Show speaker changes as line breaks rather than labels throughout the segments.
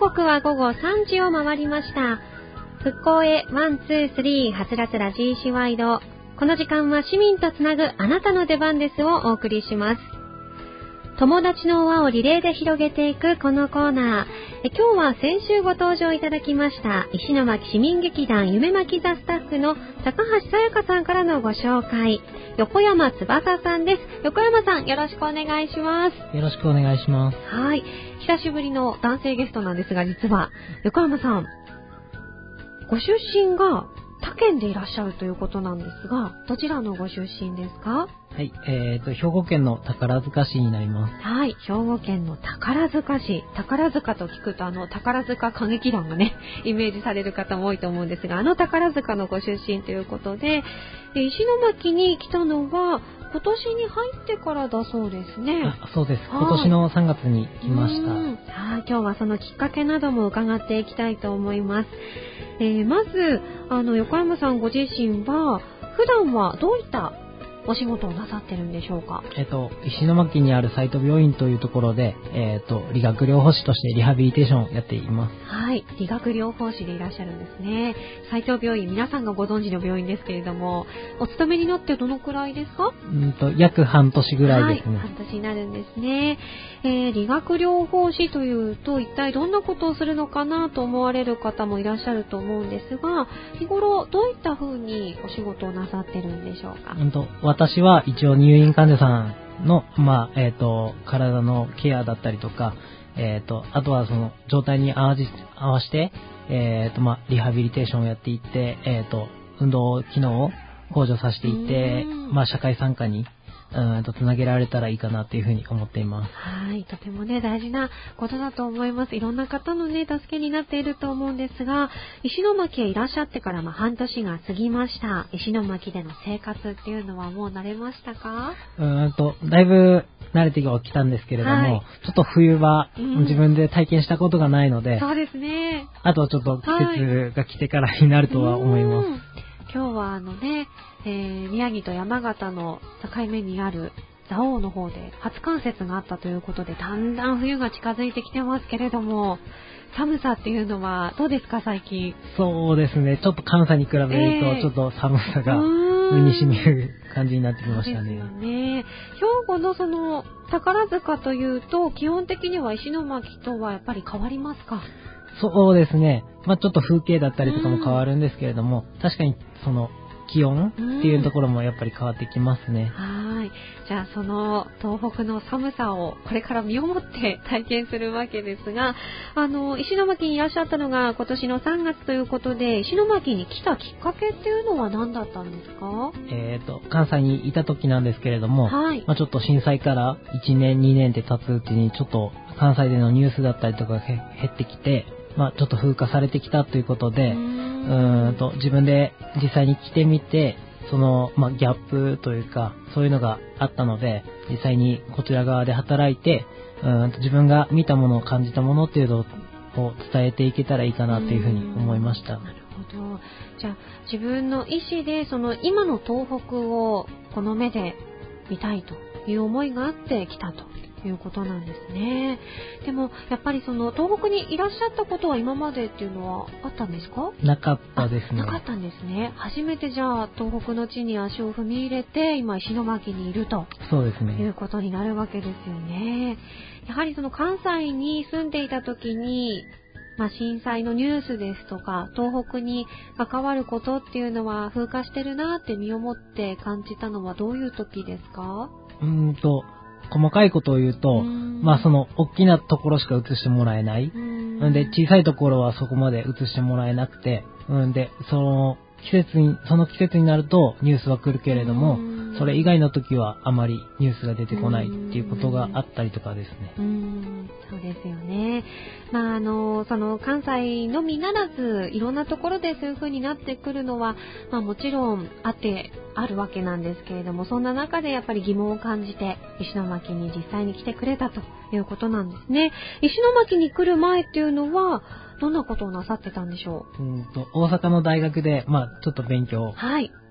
刻は午後3時を回りました。復興へワンツースリーはつらつら GC ワイド。この時間は市民とつなぐあなたの出番ですをお送りします。友達の輪をリレーで広げていくこのコーナー。今日は先週ご登場いただきました石巻市民劇団夢巻座スタッフの高橋さやかさんからのご紹介。横山翼さんです。横山さん、よろしくお願いします。
よろしくお願いします。
はい。久しぶりの男性ゲストなんですが、実は横山さん、ご出身が他県でいらっしゃるということなんですが、どちらのご出身ですか？
はい、兵庫県の宝塚市になります。
はい、兵庫県の宝塚市。宝塚と聞くと宝塚歌劇団がね、イメージされる方も多いと思うんですが、宝塚のご出身ということで、石巻に来たのは今年に入ってからだそうですね。
そうです。今年の3月に来ました。
はい、今日はそのきっかけなども伺っていきたいと思います。まず横山さんご自身は普段はどういったお仕事をなさってるんでしょうか？
石巻にある斎藤病院というところで、理学療法士としてリハビリテーションをやっています。
はい、理学療法士でいらっしゃるんですね。斎藤病院、皆さんがご存知の病院ですけれども、お勤めになってどのくらいですか？
約半年ぐらいですね。
はい、半年になるんですね。理学療法士というと一体どんなことをするのかなと思われる方もいらっしゃると思うんですが、日頃どういった風にお仕事をなさってるんでしょうか？
私は一応入院患者さんの、体のケアだったりとか、あとはその状態に合わせて、リハビリテーションをやっていって、運動機能を向上させていって、社会参加につなげられたらいいかなというふうに思っています。
はい、とてもね大事なことだと思います。いろんな方のね助けになっていると思うんですが、石巻へいらっしゃってから半年が過ぎました。石巻での生活っていうのはもう慣れましたか？
だいぶ慣れてきたんですけれども、ちょっと冬は自分で体験したことがないので、
そうですね。
あとはちょっと季節が来てからになるとは思います。
今日は宮城と山形の境目にある蔵王の方で初冠雪があったということで、だんだん冬が近づいてきてますけれども、寒さっていうのはどうですか最近？
そうですね、ちょっと関西に比べるとちょっと寒さが身に染みる感じになってきましたね。
そうですよね。兵庫のその宝塚というと基本的には石巻とはやっぱり変わりますか？
そうですね。ちょっと風景だったりとかも変わるんですけれども、確かにその気温っていうところもやっぱり変わってきますね。
はい。じゃあその東北の寒さをこれから身をもって体験するわけですが、石巻にいらっしゃったのが今年の3月ということで、石巻に来たきっかけっていうのは何だったんですか？
関西にいた時なんですけれども、ちょっと震災から1年2年って経つうちにちょっと関西でのニュースだったりとかが減ってきて、ちょっと風化されてきたということで、自分で実際に着てみて、その、ギャップというか、そういうのがあったので、実際にこちら側で働いて、自分が見たものを感じたものっていうのを伝えていけたらいいかなというふうに思いました。
なるほど。じゃあ自分の意思でその今の東北をこの目で見たいという思いがあって来たということなんですね。でもやっぱりその東北にいらっしゃったことは今までっていうのはあったんですか？
なかったですね。
なかったんですね。初めてじゃあ東北の地に足を踏み入れて今石巻にいると
そうですね。
いうことになるわけですよね。やはりその関西に住んでいた時に震災のニュースですとか東北に関わることっていうのは風化してるなって身をもって感じたのはどういう時ですか？
細かいことを言うと、その大きなところしか映してもらえない。で、小さいところはそこまで映してもらえなくて、で、その季節になるとニュースは来るけれども、それ以外の時はあまりニュースが出てこないっていうことがあったりとかですね。
そうですよね。その関西のみならずいろんなところでそういう風になってくるのは、もちろんあるわけなんですけれども、そんな中でやっぱり疑問を感じて石巻に実際に来てくれたということなんですね。石巻に来る前っていうのはどんなことをなさってたんでしょう？
大阪の大学でちょっと勉強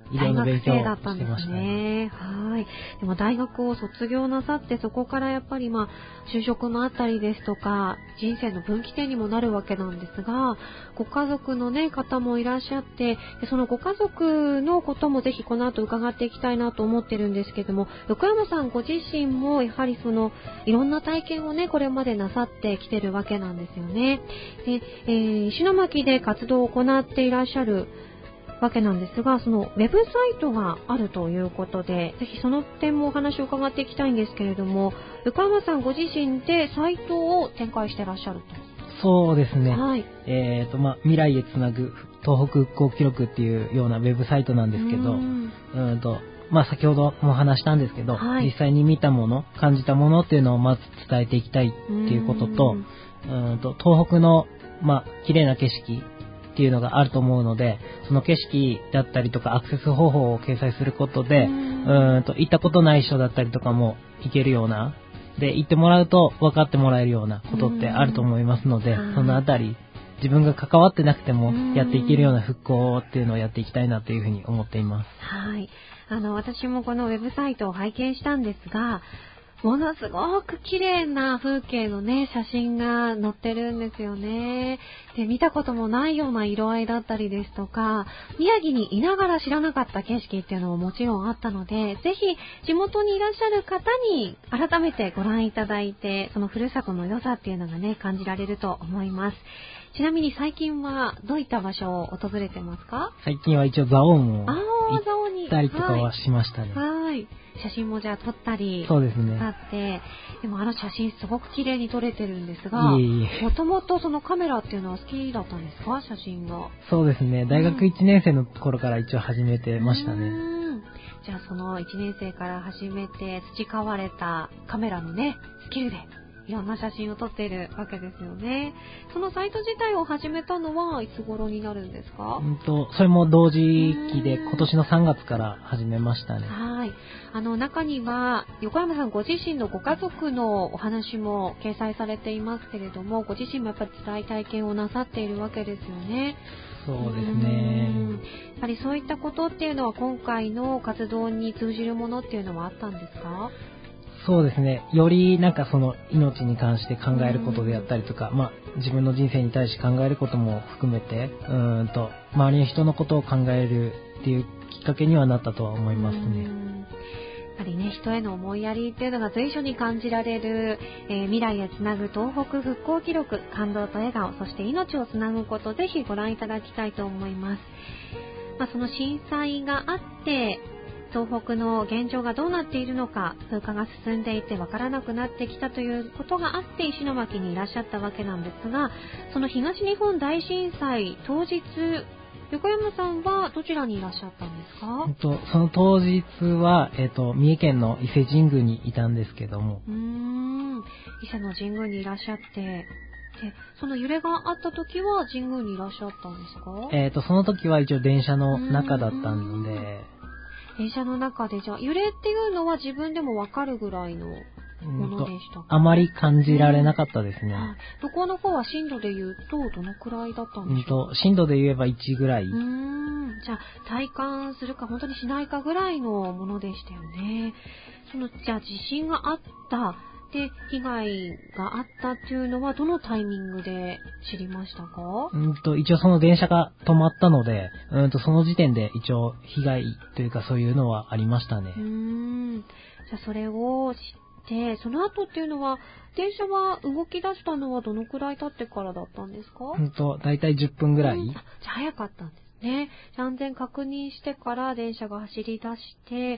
医療の勉強をしてましたね。
はい。でも大学を卒業なさって、そこからやっぱり就職もあったりですとか、人生の分岐点にもなるわけなんですが、ご家族のね、方もいらっしゃって、でそのご家族のこともぜひこの後伺っていきたいなと思ってるんですけども、横山さんご自身もやはりいろんな体験をね、これまでなさってきてるわけなんですよね。で、石巻で活動を行っていらっしゃるわけなんですが、ウェブサイトがあるということで、ぜひその点もお話を伺っていきたいんですけれども、横山さんご自身でサイトを展開していらっしゃると。
そうですね。
はい。
未来へつなぐ東北復興記録っていうようなウェブサイトなんですけど、先ほども話したんですけど、
はい、
実際に見たもの、感じたものっていうのをまず伝えていきたいっていうことと、東北の綺麗な景色っていうのがあると思うので、その景色だったりとかアクセス方法を掲載することで、行ったことない人だったりとかも行けるような、で行ってもらうと分かってもらえるようなことってあると思いますので、そのあたり自分が関わってなくてもやっていけるような復興っていうのをやっていきたいなというふうに思っています。
はい。私もこのウェブサイトを拝見したんですが、ものすごく綺麗な風景のね、写真が載ってるんですよね。で、見たこともないような色合いだったりですとか、宮城にいながら知らなかった景色っていうのももちろんあったので、ぜひ地元にいらっしゃる方に改めてご覧いただいて、そのふるさとの良さっていうのがね、感じられると思います。ちなみに最近はどういった場所を訪れてますか？
最近は一応蔵王も行ったりとかはしましたね。
はい。写真もじゃあ撮ったり、
そうですね。
あって、でも写真すごく綺麗に撮れてるんですが、もともとそのカメラっていうのは好きだったんですか？写真が。
そうですね。大学1年生の頃から一応始めてましたね。
じゃあその1年生から始めて培われたカメラのね、スキルでいろんな写真を撮っているわけですよね。そのサイト自体を始めたのはいつ頃になるんですか？
それも同時期で今年の3月から始めましたね。
はい。中には横山さんご自身のご家族のお話も掲載されていますけれども、ご自身もやっぱり辛い体験をなさっているわけですよね。
そうですね。
やっぱりそういったことっていうのは今回の活動に通じるものっていうのはあったんですか？
そうですね。よりその命に関して考えることであったりとか、自分の人生に対して考えることも含めて、周りの人のことを考えるっていうきっかけにはなったとは思いますね。
やっぱりね、人への思いやりっていうのが随所に感じられる、未来へつなぐ東北復興記録、感動と笑顔、そして命をつなぐこと、ぜひご覧いただきたいと思います。その震災があって東北の現状がどうなっているのか、風化が進んでいて分からなくなってきたということがあって石巻にいらっしゃったわけなんですが、その東日本大震災当日、横山さんはどちらにいらっしゃったんですか？
その当日は、三重県の伊勢神宮にいたんですけども。
伊勢の神宮にいらっしゃって、でその揺れがあった時は神宮にいらっしゃったんですか？
その時は一応電車の中だったので。
電車の中で、じゃあ揺れっていうのは自分でも分かるぐらいのものでしたか？
あまり感じられなかったですね。
どこの方は震度で言うとどのくらいだったんでしょうか？
震度で言えば1ぐらい。
じゃあ体感するか本当にしないかぐらいのものでしたよね。じゃあ地震があったで被害があったっていうのはどのタイミングで知りましたか？
一応その電車が止まったので、その時点で一応被害というかそういうのはありましたね。
じゃあそれを知ってその後っていうのは電車は動き出したのはどのくらい経ってからだったんですか？
だいたい10分ぐらい。
じゃあ早かったんですね。安全確認してから電車が走り出して、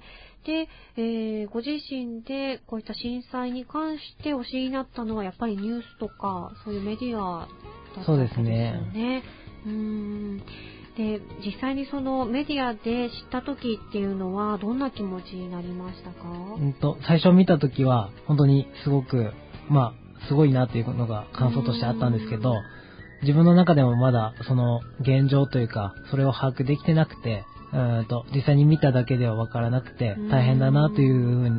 で、ご自身でこういった震災に関してお知りになったのはやっぱりニュースとかそういうメディアだったんですよね。で、実際にそのメディアで知った時っていうのはどんな気持ちになりましたか？
最初見た時は本当にすごくすごいなっていうのが感想としてあったんですけど、自分の中でもまだその現状というかそれを把握できてなくて、実際に見ただけでは分からなくて大変だなというふうな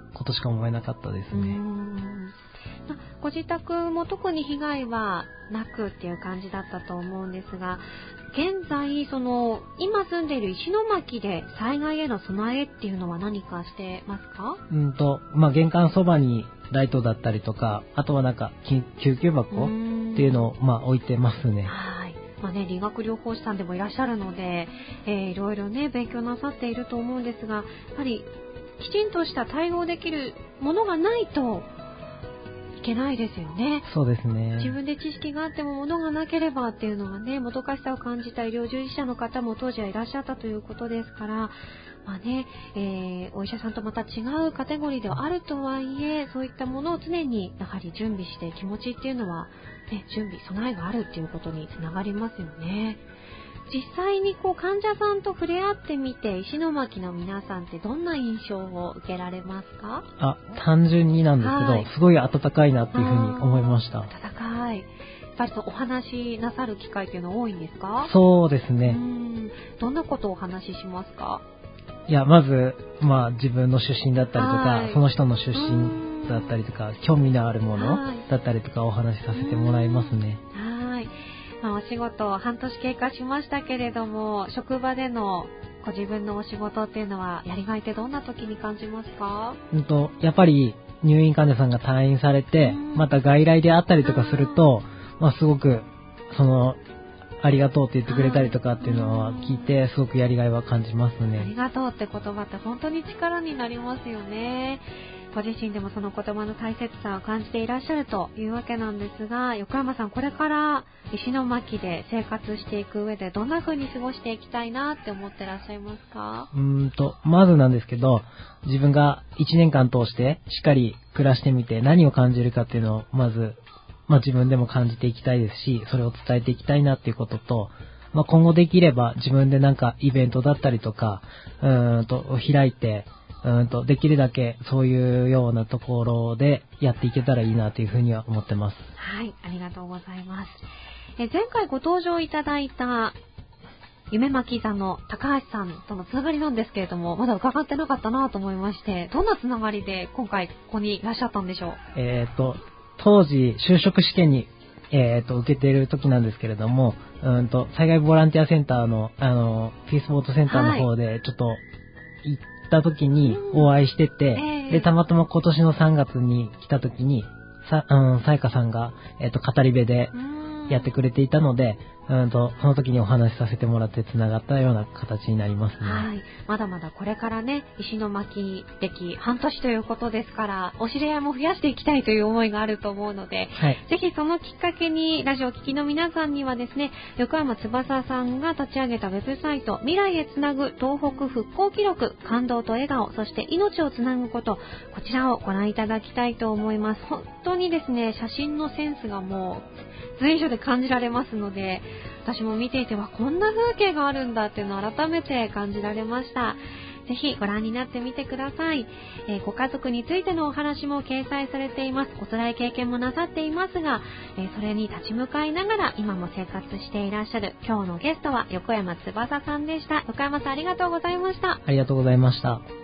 ことしか思えなかったですね。
ご自宅も特に被害はなくっていう感じだったと思うんですが、現在今住んでいる石巻で災害への備えっていうのは何かしてますか？
玄関そばにライトだったりとか、あとは救急箱っていうのを置いてますね。
はい。理学療法士さんでもいらっしゃるので、いろいろね勉強なさっていると思うんですが、やっぱりきちんとした対応できるものがないといけないですよね。
そうですね。
自分で知識があっても物がなければっていうのがね、もどかしさを感じた医療従事者の方も当時はいらっしゃったということですから、お医者さんとまた違うカテゴリーではあるとはいえ、そういったものを常にやはり準備して、気持ちっていうのは、準備備えがあるっていうことにつながりますよね。実際に患者さんと触れ合ってみて、石巻の皆さんってどんな印象を受けられますか？
単純になんですけど、すごい温かいなっていうふうに思いました。
温かい。やっぱりお話しなさる機会っていうのは多いんですか？
そうですね。
どんなことをお話ししますか？
まず、自分の出身だったりとか、その人の出身だったりとか、興味のあるものだったりとかお話しさせてもらいますね。
はい。お仕事半年経過しましたけれども、職場でのご自分のお仕事っていうのはやりがいってどんな時に感じますか？
やっぱり入院患者さんが退院されて、また外来であったりとかすると、すごくありがとうって言ってくれたりとかっていうのは聞いて、すごくやりがいは感じますね。
ありがとうって言葉って本当に力になりますよね。ご自身でもその言葉の大切さを感じていらっしゃるというわけなんですが、横山さん、これから石巻で生活していく上でどんな風に過ごしていきたいなって思ってらっしゃいますか？
まずなんですけど、自分が1年間通してしっかり暮らしてみて何を感じるかっていうのをまず自分でも感じていきたいですし、それを伝えていきたいなっていうことと、今後できれば自分でイベントだったりとか、開いて、できるだけそういうようなところでやっていけたらいいなというふうには思ってます。
はい、ありがとうございます。前回ご登場いただいた夢巻座の高橋さんとのつながりなんですけれども、まだ伺ってなかったなと思いまして、どんなつながりで今回ここにいらっしゃったんでしょう？
当時就職試験に受けている時なんですけれども、災害ボランティアセンターのピースボートセンターの方でちょっと行った時にお会いしてて、でたまたま今年の3月に来た時にさやかさんが語り部でやってくれていたので、その時にお話しさせてもらってつながったような形になりますね。
はい。まだまだこれからね、石巻歴半年ということですから、お知り合いも増やしていきたいという思いがあると思うので、ぜひそのきっかけにラジオを聴きの皆さんにはですね、横山翼さんが立ち上げたウェブサイト、未来へつなぐ東北復興記録、感動と笑顔、そして命をつなぐこと、こちらをご覧いただきたいと思います。本当にですね、写真のセンスがもう随所で感じられますので、私も見ていてはこんな風景があるんだっていうのを改めて感じられました。ぜひご覧になってみてください。ご家族についてのお話も掲載されています。お辛い経験もなさっていますが、それに立ち向かいながら今も生活していらっしゃる今日のゲストは横山翼さんでした。横山さん、ありがとうございました。
ありがとうございました。